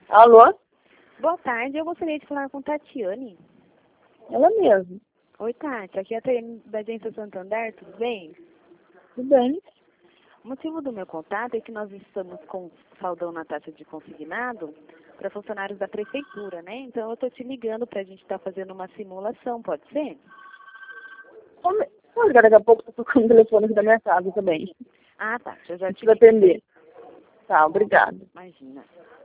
Alô? Boa tarde, eu gostaria de falar com Tatiane. Ela mesma. Oi, Tati, aqui é a Tatiane da Agência Santander, tudo bem? Tudo bem? O motivo do meu contato é que nós estamos com saldão na taxa de consignado para funcionários da prefeitura, né? Então eu estou te ligando para a gente estar fazendo uma simulação, pode ser? Olha, daqui a pouco tô tocando o telefone aqui da minha casa também. Ah, tá, eu já te Preciso ligo. atender. Tá, obrigada. Imagina.